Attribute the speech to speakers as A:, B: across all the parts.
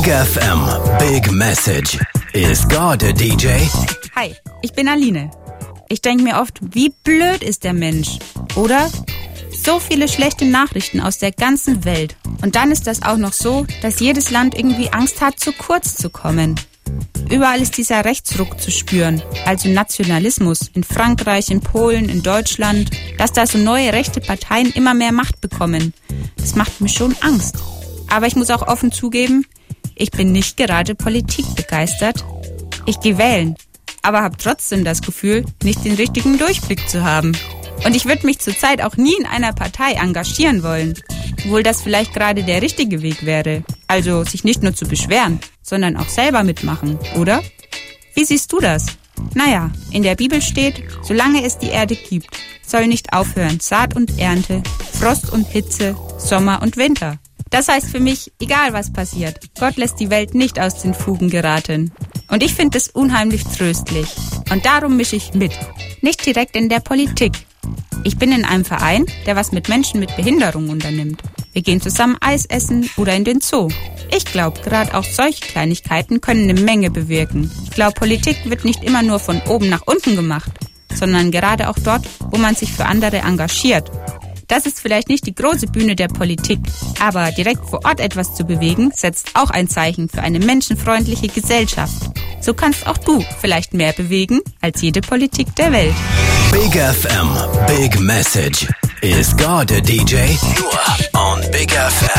A: Big FM, Big Message. Is God a DJ?
B: Hi, ich bin Aline. Ich denke mir oft, wie blöd ist der Mensch, oder? So viele schlechte Nachrichten aus der ganzen Welt. Und dann ist das auch noch so, dass jedes Land irgendwie Angst hat, zu kurz zu kommen. Überall ist dieser Rechtsruck zu spüren, also Nationalismus. In Frankreich, in Polen, in Deutschland. Dass da so neue rechte Parteien immer mehr Macht bekommen. Das macht mir schon Angst. Aber ich muss auch offen zugeben, ich bin nicht gerade politikbegeistert. Ich gehe wählen, aber habe trotzdem das Gefühl, nicht den richtigen Durchblick zu haben. Und ich würde mich zurzeit auch nie in einer Partei engagieren wollen. Obwohl das vielleicht gerade der richtige Weg wäre. Also sich nicht nur zu beschweren, sondern auch selber mitmachen, oder? Wie siehst du das? Naja, in der Bibel steht, solange es die Erde gibt, soll nicht aufhören Saat und Ernte, Frost und Hitze, Sommer und Winter. Das heißt für mich, egal was passiert, Gott lässt die Welt nicht aus den Fugen geraten. Und ich finde es unheimlich tröstlich. Und darum mische ich mit. Nicht direkt in der Politik. Ich bin in einem Verein, der was mit Menschen mit Behinderung unternimmt. Wir gehen zusammen Eis essen oder in den Zoo. Ich glaube, gerade auch solche Kleinigkeiten können eine Menge bewirken. Ich glaube, Politik wird nicht immer nur von oben nach unten gemacht, sondern gerade auch dort, wo man sich für andere engagiert. Das ist vielleicht nicht die große Bühne der Politik, aber direkt vor Ort etwas zu bewegen, setzt auch ein Zeichen für eine menschenfreundliche Gesellschaft. So kannst auch du vielleicht mehr bewegen als jede Politik der Welt.
A: Big FM, Big Message. Is God a DJ? Nur on Big FM.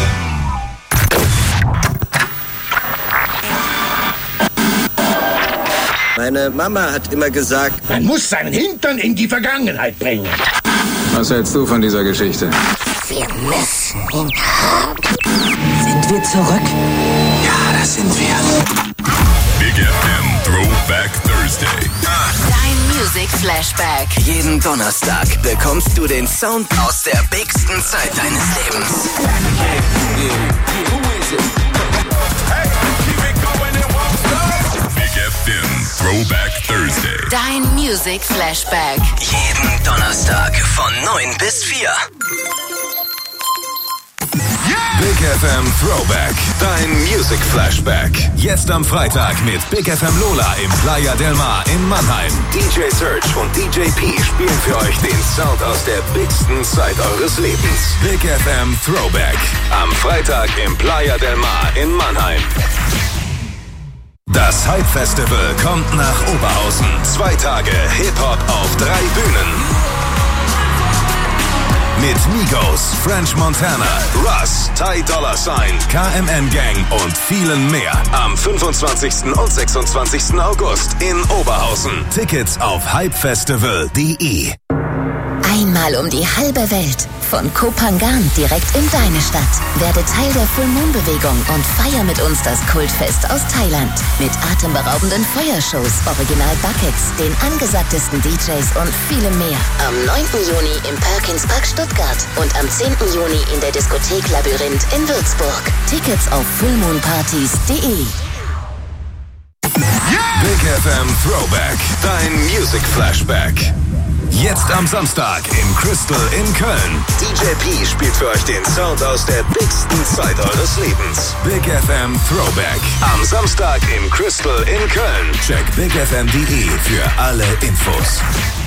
C: Meine Mama hat immer gesagt,
D: man muss seinen Hintern in die Vergangenheit bringen.
E: Was hältst du von dieser Geschichte?
F: Wir müssen ihn haben. Sind wir zurück?
A: Ja, das sind wir.
G: Big FM Throwback Thursday.
F: Dein Music Flashback.
A: Jeden Donnerstag bekommst du den Sound aus der bigsten Zeit deines Lebens.
G: Big FM Throwback Thursday.
F: Dein Music Flashback.
A: Jeden Donnerstag von 9 bis 4.
H: Big FM Throwback, dein Music Flashback. Jetzt am Freitag mit Big FM Lola im Playa del Mar in Mannheim. DJ Search und DJ P spielen für euch den Sound aus der bigsten Zeit eures Lebens. Big FM Throwback. Am Freitag im Playa del Mar in Mannheim. Das Hype Festival kommt nach Oberhausen. 2 Tage Hip-Hop auf 3 Bühnen. Mit Migos, French Montana, Russ, Ty Dolla $ign, KMN Gang und vielen mehr. Am 25. und 26. August in Oberhausen. Tickets auf hypefestival.de.
I: Einmal um die halbe Welt. Von Koh Phangan direkt in deine Stadt. Werde Teil der Full Moon Bewegung und feier mit uns das Kultfest aus Thailand. Mit atemberaubenden Feuershows, Original Buckets, den angesagtesten DJs und vielem mehr. Am 9. Juni im Perkins Park Stuttgart und am 10. Juni in der Diskothek Labyrinth in Würzburg. Tickets auf fullmoonpartys.de.
H: Big FM Throwback, dein Music Flashback. Jetzt am Samstag im Crystal in Köln. DJ P spielt für euch den Sound aus der bigsten Zeit eures Lebens. Big FM Throwback. Am Samstag im Crystal in Köln. Check bigfm.de für alle Infos.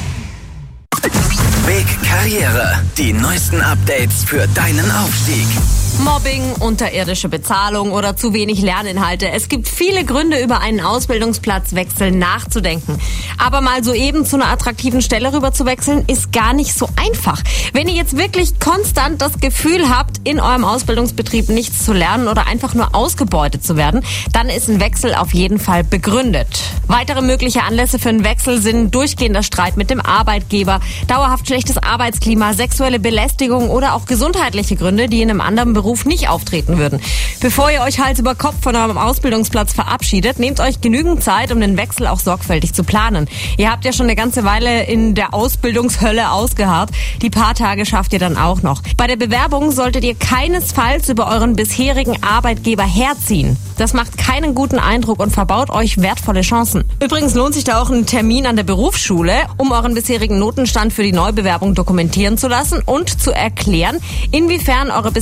A: Big Karriere. Die neuesten Updates für deinen Aufstieg.
J: Mobbing, unterirdische Bezahlung oder zu wenig Lerninhalte. Es gibt viele Gründe, über einen Ausbildungsplatzwechsel nachzudenken. Aber mal so eben zu einer attraktiven Stelle rüber zu wechseln, ist gar nicht so einfach. Wenn ihr jetzt wirklich konstant das Gefühl habt, in eurem Ausbildungsbetrieb nichts zu lernen oder einfach nur ausgebeutet zu werden, dann ist ein Wechsel auf jeden Fall begründet. Weitere mögliche Anlässe für einen Wechsel sind durchgehender Streit mit dem Arbeitgeber, dauerhaft schlechtes Arbeitsklima, sexuelle Belästigung oder auch gesundheitliche Gründe, die in einem anderen Beruf nicht auftreten würden. Bevor ihr euch Hals über Kopf von eurem Ausbildungsplatz verabschiedet, nehmt euch genügend Zeit, um den Wechsel auch sorgfältig zu planen. Ihr habt ja schon eine ganze Weile in der Ausbildungshölle ausgeharrt. Die paar Tage schafft ihr dann auch noch. Bei der Bewerbung solltet ihr keinesfalls über euren bisherigen Arbeitgeber herziehen. Das macht keinen guten Eindruck und verbaut euch wertvolle Chancen. Übrigens lohnt sich da auch ein Termin an der Berufsschule, um euren bisherigen Notenstand für die Neubewerbung dokumentieren zu lassen und zu erklären, inwiefern eure bisherigen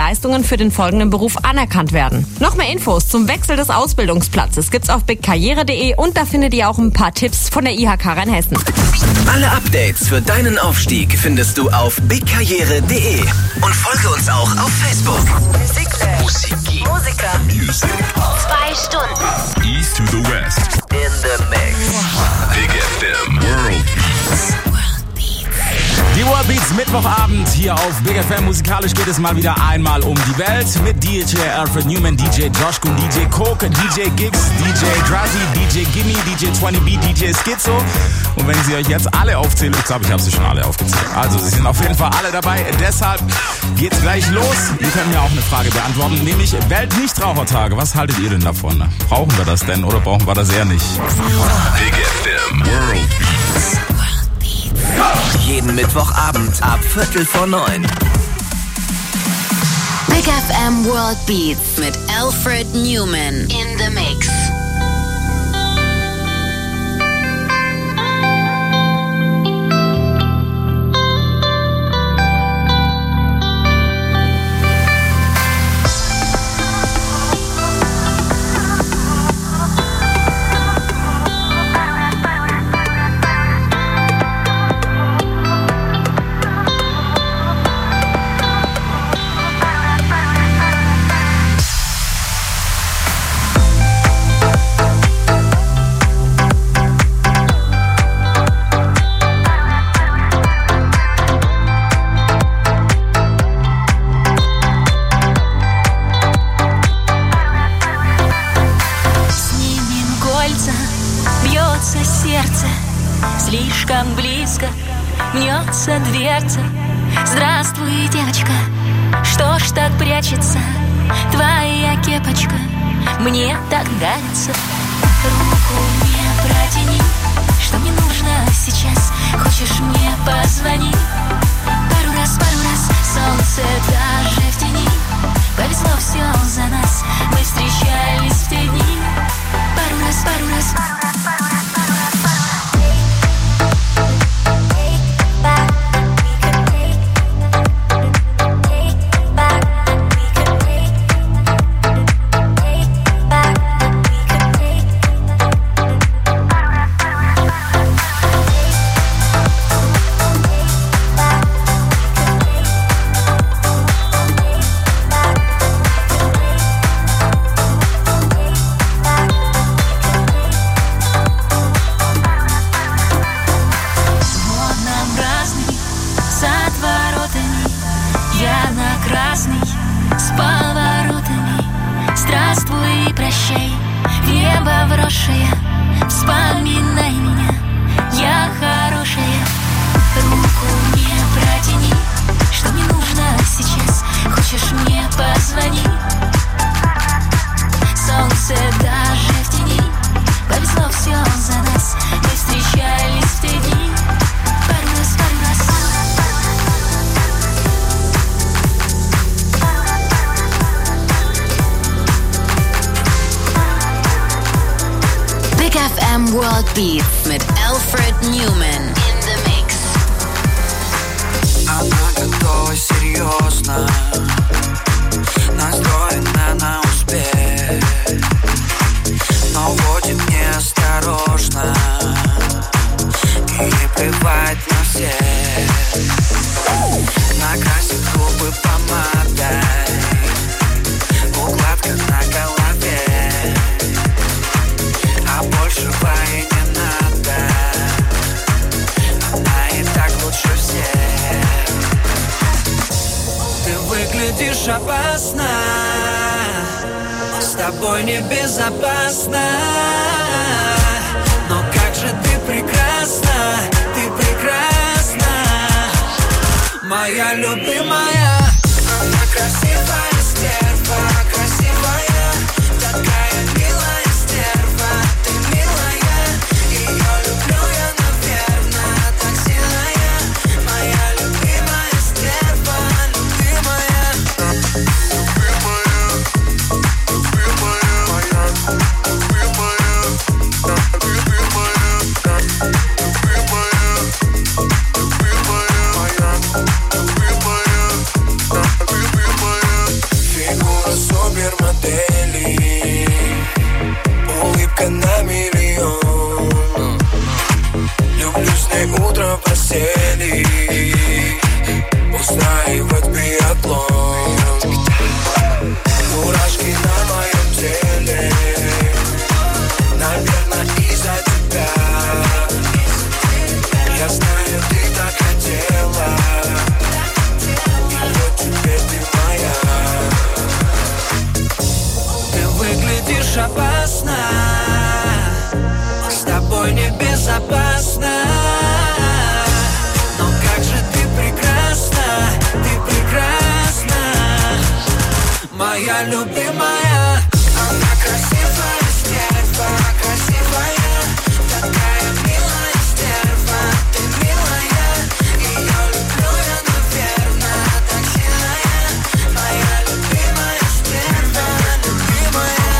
J: Leistungen für den folgenden Beruf anerkannt werden. Noch mehr Infos zum Wechsel des Ausbildungsplatzes gibt's auf bigkarriere.de und da findet ihr auch ein paar Tipps von der IHK Rheinhessen.
A: Alle Updates für deinen Aufstieg findest du auf bigkarriere.de und folge uns auch auf Facebook.
I: Musiker.
G: Music.
I: 2 Stunden.
G: East to the west.
A: In the mix.
G: Big FM World Beats.
K: Die World Beats Mittwochabend hier auf Big FM. Musikalisch geht es mal wieder einmal um die Welt mit DJ Alfred Newman, DJ Joshkun, DJ Coke, DJ Gigs, DJ Drazzy, DJ Gimme, DJ 20B, DJ Schizo. Und wenn ich sie euch jetzt alle aufzähle, ich glaube, ich habe sie schon alle aufgezählt. Also sie sind auf jeden Fall alle dabei. Deshalb geht's gleich los. Ihr könnt mir auch eine Frage beantworten, nämlich Weltnichtrauchertage. Was haltet ihr denn davon? Brauchen wir das denn oder brauchen wir das eher nicht?
G: Big FM World Beats.
A: Jeden Mittwochabend ab 8:45.
I: Big FM World Beats mit Alfred Newman in the Mix.
L: Слишком близко мнется дверца. Здравствуй, девочка, что ж так прячется твоя кепочка? Мне так нравится. Руку мне протяни, что мне нужно сейчас. Хочешь мне позвони? Пару раз, солнце даже в тени. Повезло все за нас, мы встречались в те дни. Пару раз. Вспоминай меня, я хорошая. Руку мне протяни, что мне нужно сейчас. Хочешь мне позвони? Солнце даже в тени. Повезло все за нас, мы встречались в те дни. Пару раз.
I: Big FM World Beats mit Alfred Newman in the Mix.
M: Она готова серьезно, настроена на успех, но водит неосторожно и ей плевать на всех. Накрасит губы помадой, укладка на голове, а большего и не надо. Она и так лучше всех. Ты выглядишь опасно, с тобой небезопасно. Но как же ты прекрасна, моя любимая. Она красивая стерва, красивая, такая милая стерва. Ты милая, ее люблю я, наверно, так сильная. Моя любимая стерва, любимая. супермодели, улыбка на миллион. Люблю с ней утро в постели, устраивать биатлон. Мурашки на моем теле, наверное, из-за тебя. Я знаю, ты так хотела, и вот теперь ты моя. Ты выглядишь опасно, с тобой небезопасно. Но как же ты прекрасна, моя любимая. Она красивая стерва, красивая, такая милая стерва. Ты милая, ее люблю я, наверно, так сильная. Моя любимая стерва, любимая.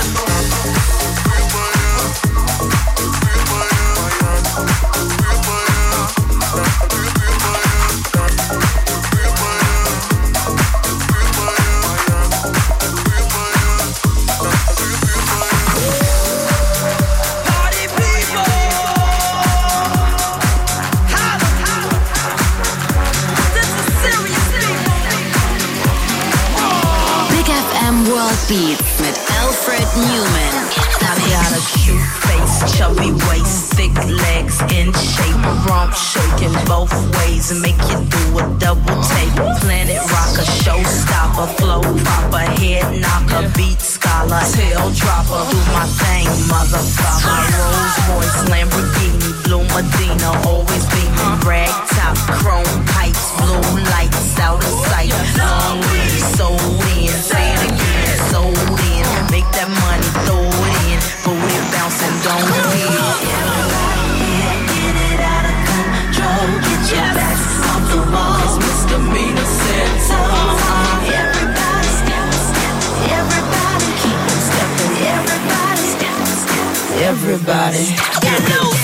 I: Beats mit Alfred Newman.
F: I've got a cute face, chubby waist, thick legs in shape, rump shaking both ways and make you do a double take. Planet rocker, showstopper, flow proper, head knocker, beat scholar, tail dropper. Do my thing, motherfucker. Rolls Royce, Lamborghini, Blue Medina, always beaming, rag top, chrome pipes, blue lights out of sight. Long weed, sold in, say it again, sold in. Make that money, throw it in, booty bouncing, don't leave. Get it out of control, get your back off the wall. It's misdemeanor sentence. Everybody step, step, everybody keep on stepping. Everybody step, step, everybody get loose.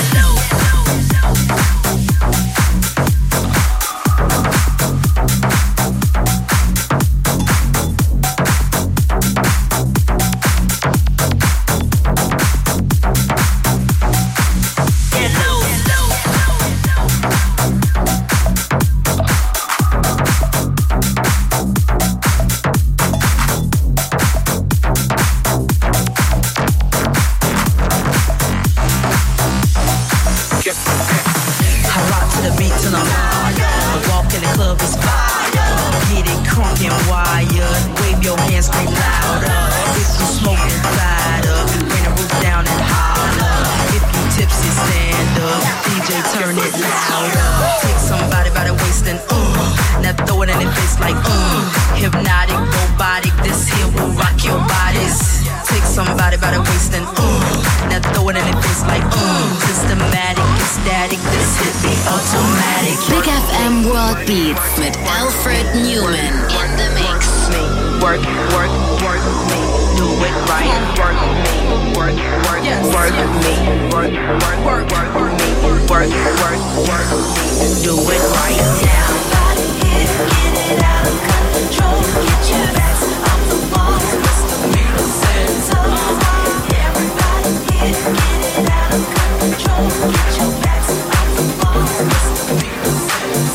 I: Beats mit Alfred Newman in the mix.
F: Work, work, work me, do it right. Work me, work, work, work me, work, work, work, work me, work, work, work me, do it right now. Get it out of control, get your ass off the wall. Misdemeanor sentence. Everybody get it out of control, get your ass off the wall. Misdemeanor sentence.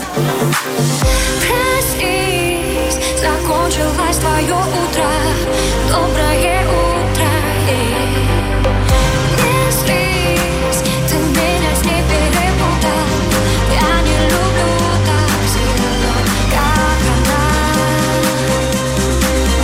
L: Простись, закончилось твое утро, доброе утро. Не злись, ты меня с ней перепутал. Я не люблю так сильно, как она.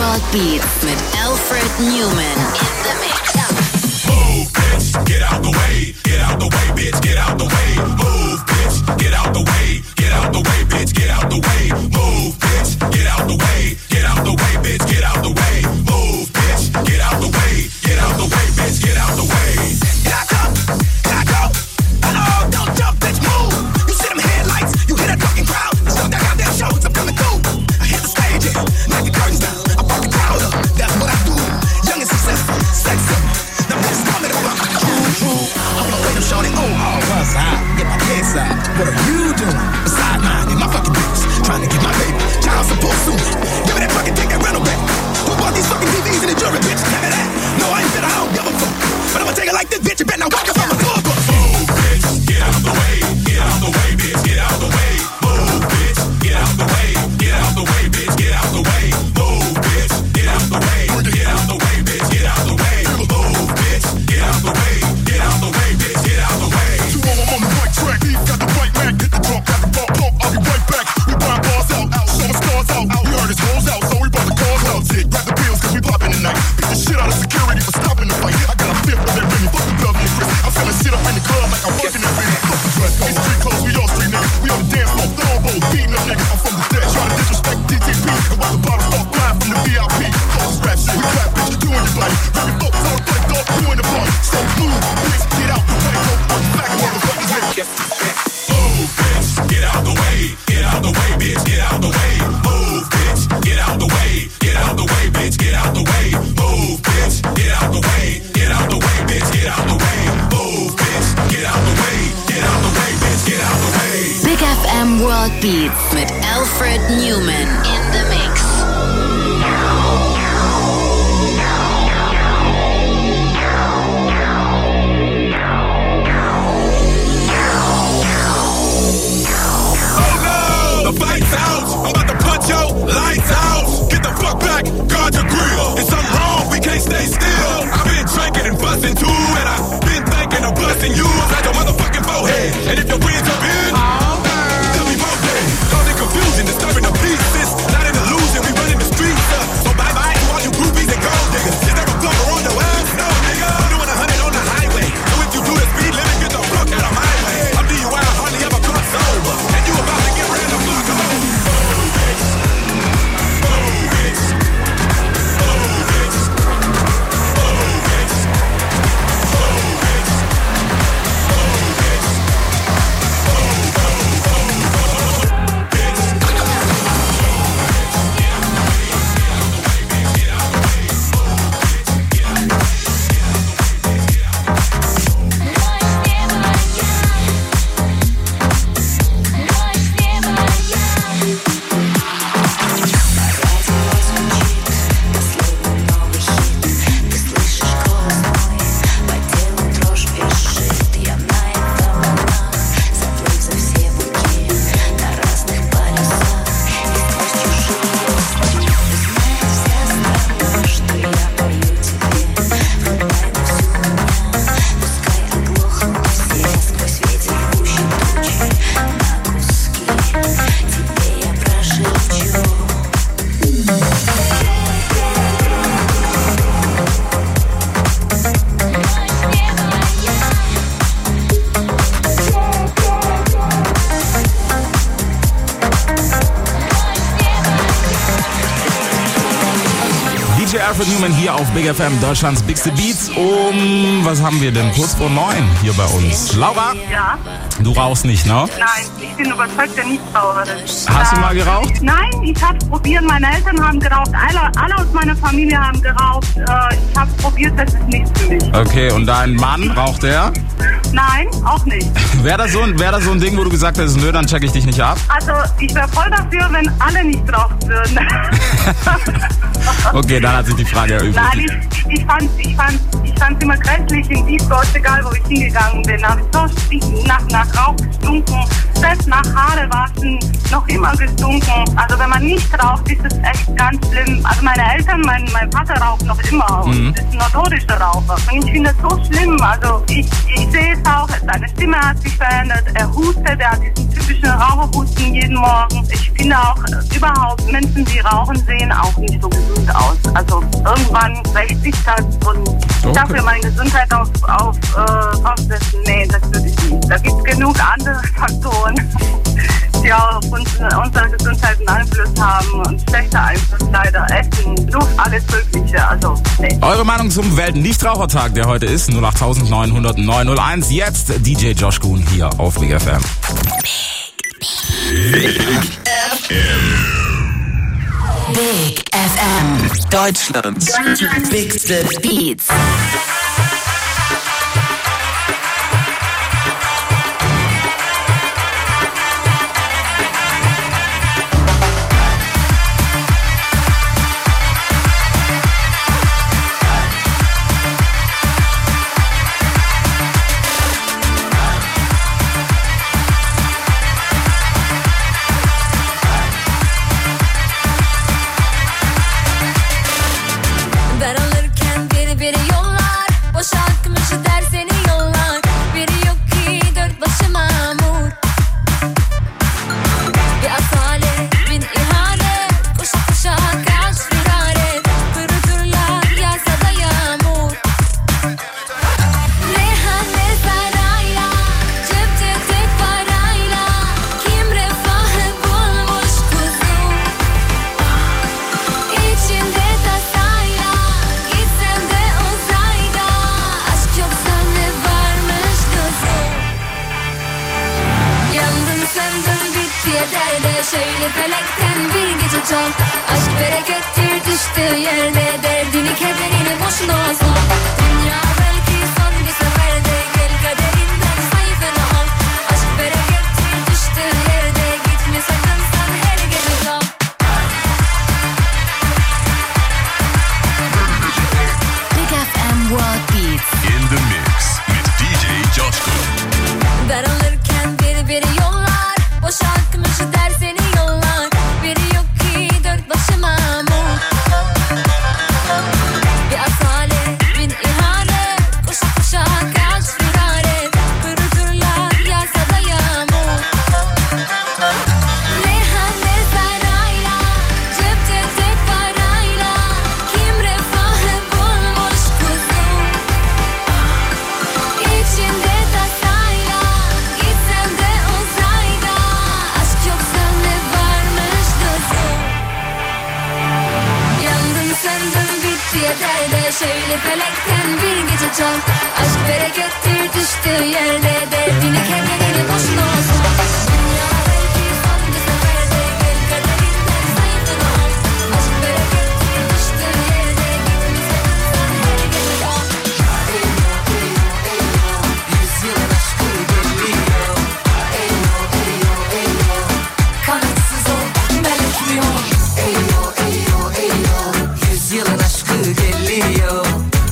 I: World Beats mit Alfred Newman in the Mix.
M: Move, bitch, get out the way. Get out the way, bitch, get out the way. Move, bitch, get out the way. Get out the way, bitch, get out the way. Move, bitch, get out the way. Get out the way, bitch, get out the way. Move, bitch, get out the way. Get out the way, bitch, get out the way. Here I come, here I go. Oh, don't jump, bitch, move. You see them headlights, you hear that fucking crowd. Stop that goddamn show, I'm coming through. I hit the stage, yeah, knock the curtains down. I fuck the crowd up, that's what I do. Young and successful, sexy. Now bitches call me the fuck. True. I'm gonna wait, I'm showing it. Oh, what's up? Get my pants out. What are you doing? Beside mine, in my fucking boots. Trying to get my baby. Child support soon. Give me that fucking ticket, rental back. Who bought these fucking TVs in the jury, bitch? Tell me that. No, I ain't fit, I don't give a fuck. But I'ma take it like this, bitch. You better not walk up on my door. Move, bitch. Get out the way. Get out the way, bitch. Get out the way. Move, bitch. Get out the way. Get out the way, bitch. Get out the way. Move, bitch. Get out the way. Get out the way, bitch. Get out the way. Move, bitch. Get out the way. Get out the way, bitch. Get out the way. Two of them on the right track. He's got the right man. Get the drunk, got the bump, pump. I'll be right back. We buying bars out, show the stars out. We heard his hoes out, so we brought the cars out. Zig, grab the pills, cause we poppin' tonight. Beat the shit out of security for stopping the fight. I got a fifth of that ring, fuck the glove and the Chris. I'm selling shit up in the club like I'm working that ring. Fuck the dress code, street clothes, we all street niggas. We on the dance floor, throwing bowls, beating up niggas. I'm from the dead, trying to disrespect DTP. And while the bottles start flying from the VIP. Folks rap shit, we clap, bitch, you in your body. Bring your folks on the plate, dog, you in the party. So move, bitch, get out the way, go, I'm back, motherfuckers, bitch. Move, bitch, get out the way. Get out the way, bitch, get out the way. Move, bitch, get out the way. Get out the way, bitch, get out the way. Move, bitch, get out the way. Get out the way, bitch, get out the way. Move, bitch, get out the way. Get out the way, bitch, get out the way.
I: Big FM World Beats mit Alfred Newman in the Mix.
M: The fight's out, I'm about to punch your lights out. Get the fuck back, guard your grill. If something wrong, we can't stay still. I've been drinking and busting too, and I've been thinking of busting you like a motherfucking forehead. And if your friends jump in, they'll be both dead. Causing confusion, disturbing the peace. It's not an illusion, we running the streets up. So bye-bye to all you groupies and gold diggers. Is there a plumber on your ass? No, nigga. I'm doing 100 on the highway. So if you do the speed limit, get the fuck out of my way. I'm DUI, hardly ever cross over. And you about to get ran the fuck over.
K: Alfred Newman hier auf Big FM, Deutschlands Bigste Beats. Was haben wir denn? Kurz vor 9 hier bei uns. Laura?
N: Ja?
K: Du rauchst nicht, ne?
N: Nein, ich bin überzeugter Nichtraucherin.
K: Hast du mal geraucht?
N: Nein, ich hab's probiert. Meine Eltern haben geraucht. Alle aus meiner Familie haben geraucht. Ich hab's probiert, das ist nichts für mich.
K: Okay, und dein Mann, raucht der?
N: Nein, auch nicht.
K: Wäre das so ein Ding, wo du gesagt hast, nö, dann check ich dich nicht ab?
N: Also, ich wäre voll dafür, wenn alle nicht rauchen würden.
K: Okay, dann hat sich die Frage erübrigt.
N: Nein, ich fand's immer grässlich in Wiesbaden, egal wo ich hingegangen bin. Hab ich so nach Rauch gestunken. selbst nach Haarewaschen noch immer gestunken. Also wenn man nicht raucht, ist es echt ganz schlimm. Also meine Eltern, mein Vater raucht noch immer und ist ein notorischer Raucher. Und ich finde es so schlimm. Also ich sehe es auch, seine Stimme hat sich verändert. Er hustet, er hat diesen typischen Raucherhusten jeden Morgen. Ich finde auch überhaupt Menschen, die rauchen, sehen auch nicht so gesund aus. Also irgendwann rächt sich das und dafür meine Gesundheit aufsetzen. Nee, das würde ich nicht. Da gibt es genug andere Faktoren, die auch auf unsere Gesundheit einen Einfluss haben und schlechter Einfluss leider. Essen, Luft, alles Mögliche. Also, nee.
K: Eure Meinung zum Weltnichtrauchertag, der heute ist, 08900 901. Jetzt DJ Josh Kuhn hier auf Big FM.
A: Big FM. Deutschlands bigste Beats.
L: Şöyle felekten bir gece çal. Aşk berekettir düştüğü yerde. Derdini kederini boşuna sal. Dünya belki son bir seferde. Gel kaderinden sayfını al. Aşk berekettir düştüğü yerde. Gitme sakın sen her gece kal.
I: Big FM World Beats.
G: In the mix with DJ Josh Kuhn.
L: Daralırken biri yollar. Boşaltmış der seni yollar. Biri yok ki dört başıma mut. Bir asalet, bin ihanet. Koşa koşa kaç firaret. Kuruturlar yağsa da yağmur. Meyhane sarayla, cepte tek parayla. Kim refahı bulmuş kuzum. İçinde tasayla, gitsem de uzayda. Aşk yoksa ne varmış lüzum. Yandım söndüm bitti yeter de. Şöyle felekten bir gece çal. Aşk berekettir düştüğü yerde. Derdini kederini boşuna sal. Dünya belki son bir seferde. Gel kaderinden sayfını al. Aşk berekettir düştüğü yerde. Gitme sakın sen her gece kal. Yüzyılın aşkı geliyor. Kanatsız o melek mi o? Yüzyılın aşkı geliyor.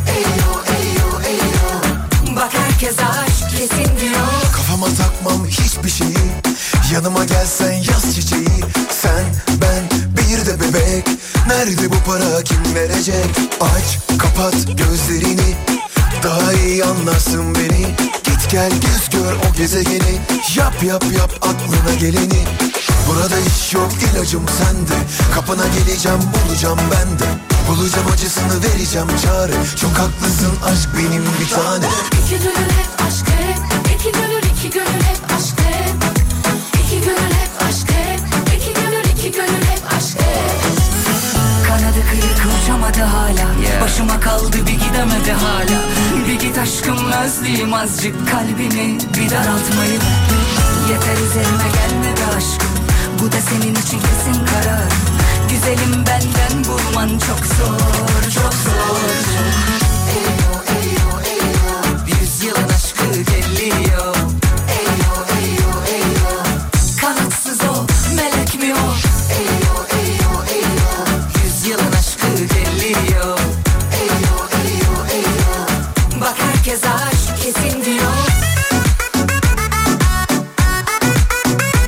L: Bak herkes aşk kesin diyor.
O: Kafama takmam hiçbir şeyi. Yanıma gelsen yaz çiçeği. Sen, ben, bir de bebek. Nerede bu para, kim verecek? Aç, kapat gözlerini. Daha iyi anlarsın beni. Git gel göz gör o gezegeni. Yap yap yap aklına geleni. Burada iş yok, ilacım sende. Kapına geleceğim, bulacağım ben de. Bulacağım acısını, vereceğim çare. Çok haklısın, aşk benim bir tane.
L: İki gönül hep aşk hep. İki gönül iki gönül hep aşk hep. İki gönül hep aşk hep. İki gönül iki gönül hep aşk hep. Kanadı kırık uçamadı hala. Başıma kaldı bir gidemedi hala. Bir git aşkım özleyeyim azıcık. Kalbini bir daraltmayı ver. Yeter üzerime gelme be aşkım. Bu da senin için kesin karar. Güzelim benden bulman çok zor. Çok zor. Eyo eyo eyo. Yüzyılın aşkı geliyor. Eyo eyo eyo. Kanatsız o melek mi o? Eyo eyo eyo. Yüzyılın aşkı geliyor. Eyo eyo eyo. Bak herkes aşk kesin diyor.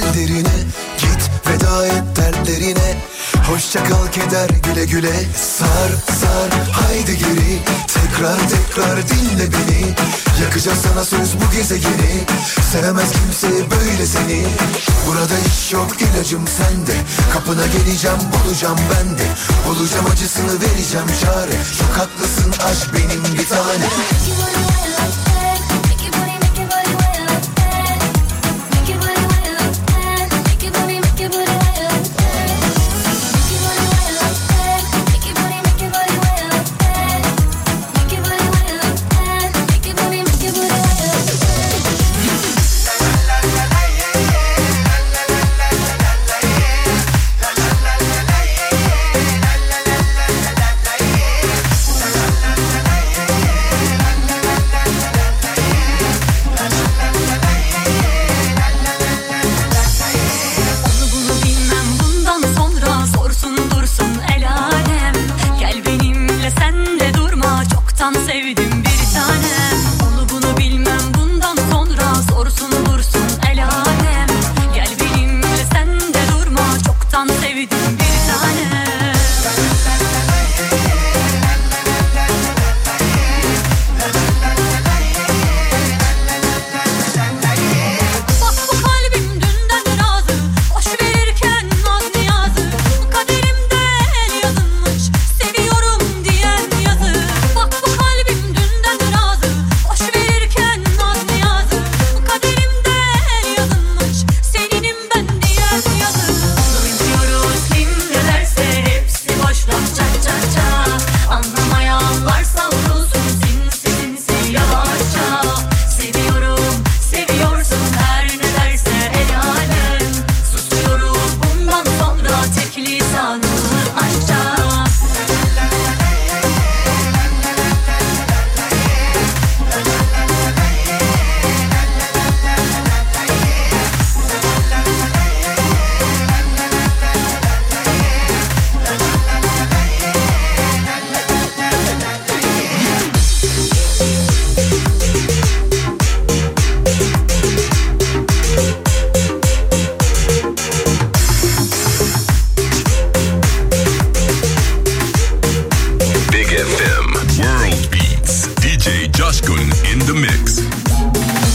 O: kaderine. Git veda et dertlerine. Hoşça kal keder, güle güle. Sar sar haydi geri. Tekrar dinle beni. Yakacağız sana söz bu gezegeni. Sevemez kimse böyle seni. Burada iş yok, ilacım sende. Kapına geleceğim, bulacağım ben de. Bulacağım acısını, vereceğim çare. Çok haklısın, aşk benim bir tane.